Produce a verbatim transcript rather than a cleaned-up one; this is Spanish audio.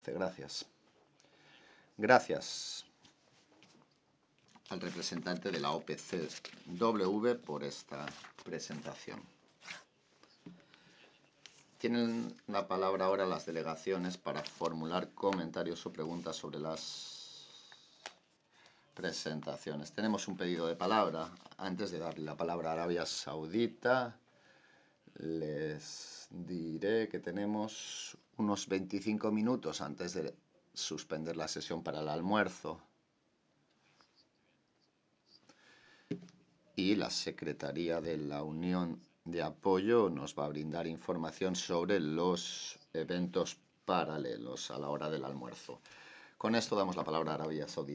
Gracias. Gracias al representante de la O P C W por esta presentación. Tienen la palabra ahora las delegaciones para formular comentarios o preguntas sobre las presentaciones. Tenemos un pedido de palabra. Antes de darle la palabra a Arabia Saudita, les diré que tenemos unos veinticinco minutos antes de suspender la sesión para el almuerzo. Y la Secretaría de la Unión de Apoyo nos va a brindar información sobre los eventos paralelos a la hora del almuerzo. Con esto damos la palabra a Arabia Saudita.